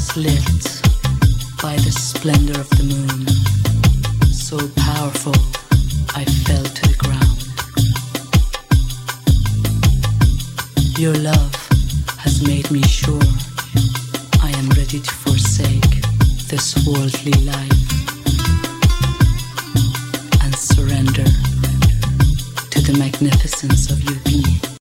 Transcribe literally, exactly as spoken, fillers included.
was lit by the splendor of the moon, so powerful I fell to the ground. Your love has made me sure I am ready to forsake this worldly life.